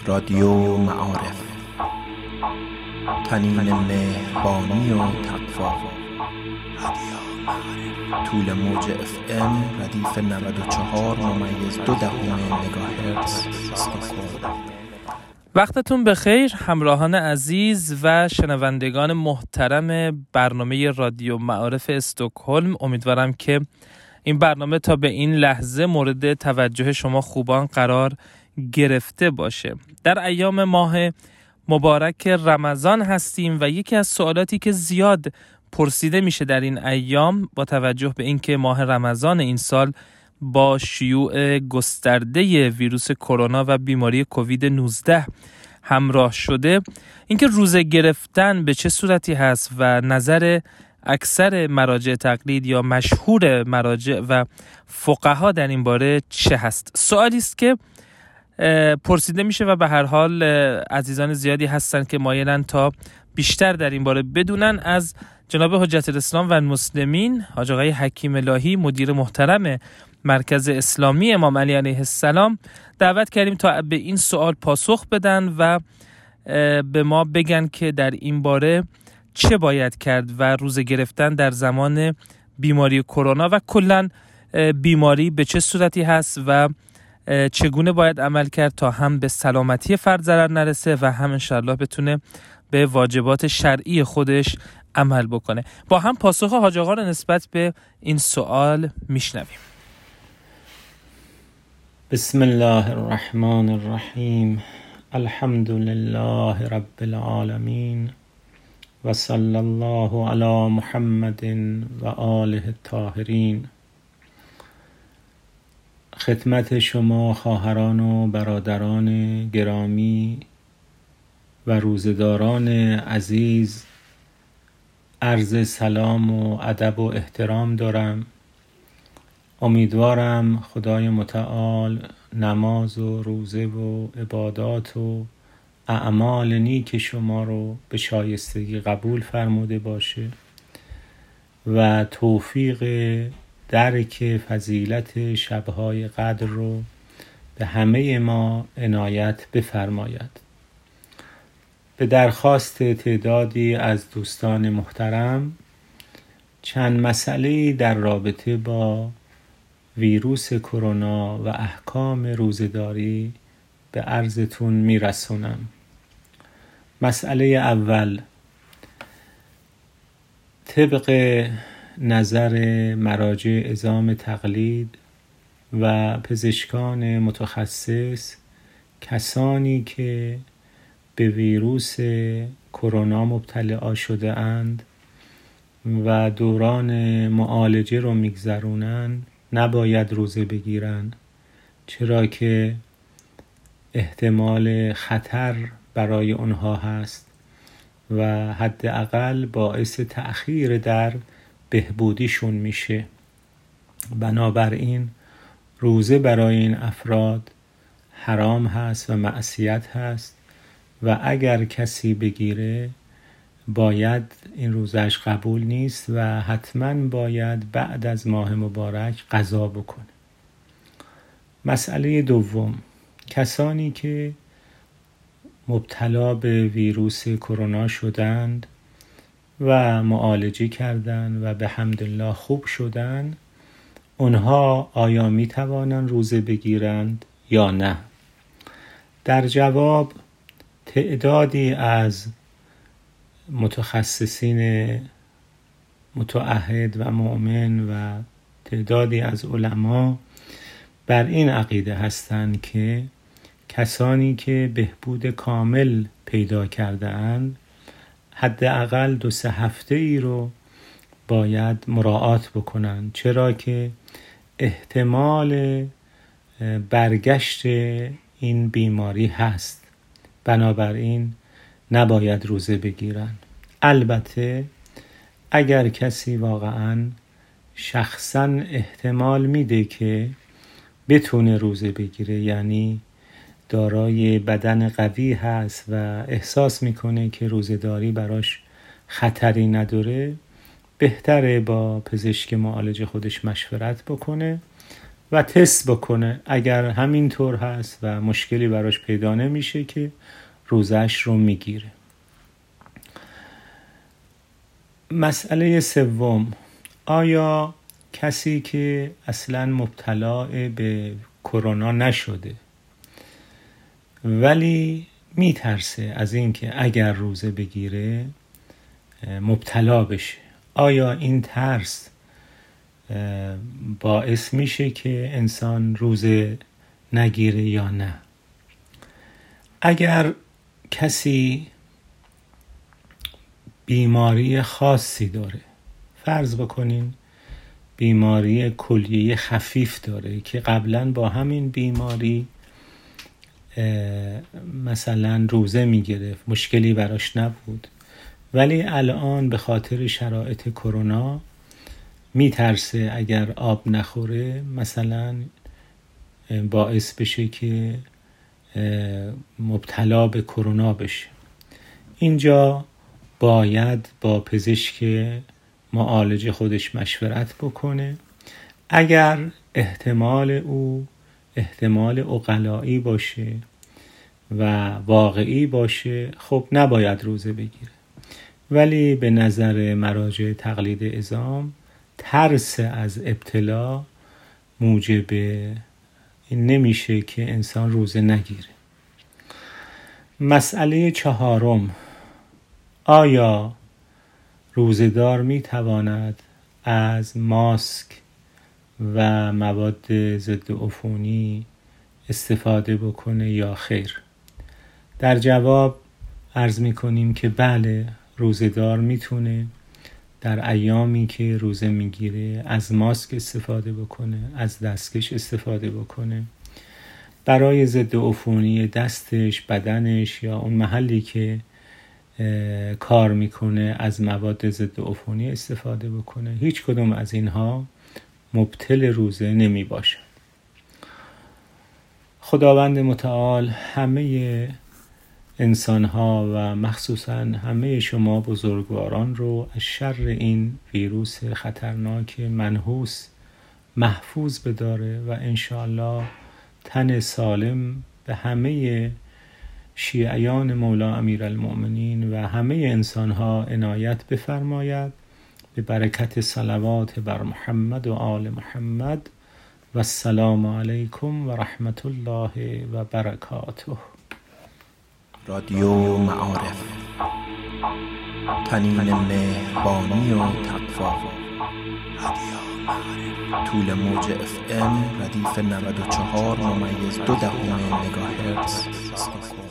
رادیو معارف، طنین مهربانی و تقوا. طول موج FM ردیف 94.2 مگاهرتز استکهلم. وقتتون بخیر همراهان عزیز و شنوندگان محترم برنامه رادیو معارف استکهلم. امیدوارم که این برنامه تا به این لحظه مورد توجه شما خوبان قرار گرفته باشه. در ایام ماه مبارک رمضان هستیم و یکی از سوالاتی که زیاد پرسیده میشه در این ایام با توجه به اینکه ماه رمضان این سال با شیوع گسترده ویروس کرونا و بیماری کووید 19 همراه شده، اینکه روزه گرفتن به چه صورتی هست و نظر اکثر مراجع تقلید یا مشهور مراجع و فقها در این باره چه هست؟ سوالی است که پرسیده میشه و به هر حال عزیزان زیادی هستن که مایلن تا بیشتر در این باره بدونن. از جناب حجت الاسلام و المسلمین حاج آقای حکیم الهی مدیر محترم مرکز اسلامی امام علی علیه السلام دعوت کردیم تا به این سوال پاسخ بدن و به ما بگن که در این باره چه باید کرد و روزه گرفتن در زمان بیماری کرونا و کلاً بیماری به چه صورتی هست و چگونه باید عمل کرد تا هم به سلامتی فرد ضرر نرسه و هم انشاءالله بتونه به واجبات شرعی خودش عمل بکنه. با هم پاسخ حاج آقا رو نسبت به این سوال میشنویم. بسم الله الرحمن الرحیم. الحمد لله رب العالمین و صلی الله علی محمد و آله الطاهرین. خدمت شما خواهران و برادران گرامی و روزداران عزیز عرض سلام و ادب و احترام دارم. امیدوارم خدای متعال نماز و روزه و عبادات و اعمال نیک شما رو به شایستگی قبول فرموده باشه و توفیق درک فضیلت شبهای قدر رو به همه ما عنایت بفرماید. به درخواست تعدادی از دوستان محترم چند مسئله در رابطه با ویروس کرونا و احکام روزه‌داری به عرضتون میرسونم. مسئله اول، طبق نظر مراجع عظام تقلید و پزشکان متخصص، کسانی که به ویروس کرونا مبتلا شده اند و دوران معالجه رو میگذرونن نباید روزه بگیرن، چرا که احتمال خطر برای اونها هست و حداقل باعث تأخیر در بهبودیشون میشه. بنابراین روزه برای این افراد حرام هست و معصیت هست و اگر کسی بگیره باید این روزش قبول نیست و حتما باید بعد از ماه مبارک قضا بکنه. مسئله دوم، کسانی که مبتلا به ویروس کرونا شدند و معالجه کردند و به حمدالله خوب شدند، اونها آیا می توانند روزه بگیرند یا نه؟ در جواب، تعدادی از متخصصین متعهد و مؤمن و تعدادی از علما بر این عقیده هستند که کسانی که بهبود کامل پیدا کرده اند حداقل 2-3 هفته ای رو باید مراعات بکنند، چرا که احتمال برگشت این بیماری هست. بنابراین نباید روزه بگیرن. البته اگر کسی واقعا شخصا احتمال میده که بتونه روزه بگیره، یعنی دارای بدن قوی هست و احساس میکنه که روزه‌داری براش خطری نداره، بهتره با پزشک معالج خودش مشورت بکنه و تست بکنه. اگر همینطور هست و مشکلی براش پیدا نمیشه که روزش رو میگیره. مسئله سوم، آیا کسی که اصلا مبتلا به کرونا نشده ولی میترسه از این که اگر روزه بگیره مبتلا بشه، آیا این ترس باعث میشه که انسان روزه نگیره یا نه؟ اگر کسی بیماری خاصی داره، فرض بکنین بیماری کلیه خفیف داره که قبلا با همین بیماری مثلا روزه میگرفت، مشکلی براش نبود، ولی الان به خاطر شرایط کرونا میترسه اگر آب نخوره مثلا باعث بشه که مبتلا به کرونا بشه. اینجا باید با پزشک معالج خودش مشورت بکنه. اگر احتمال او احتمال عقلایی باشه و واقعی باشه، خب نباید روزه بگیره. ولی به نظر مراجع تقلید عظام ترس از ابتلا موجب این نمیشه که انسان روزه نگیره. مسئله چهارم، آیا روزه‌دار میتواند از ماسک و مواد ضد عفونی استفاده بکنه یا خیر؟ در جواب عرض میکنیم که بله، روزه‌دار میتونه در ایامی که روزه میگیره از ماسک استفاده بکنه، از دستکش استفاده بکنه، برای ضد عفونی دستش، بدنش یا اون محلی که کار میکنه از مواد ضد عفونی استفاده بکنه. هیچ کدوم از اینها مبطل روزه نمی باشه. خداوند متعال همه انسانها و مخصوصا همه شما بزرگواران رو از شر این ویروس خطرناک منحوس محفوظ بداره و انشاءالله تن سالم به همه شیعیان مولا امیرالمؤمنین و همه انسانها عنایت بفرماید، به برکت صلوات بر محمد و آل محمد. و السلام علیکم و رحمت الله و برکاته. رادیو معارف، طنین مهربانی و تقوا. طول موج FM ردیف 94.2 مگاهرتز.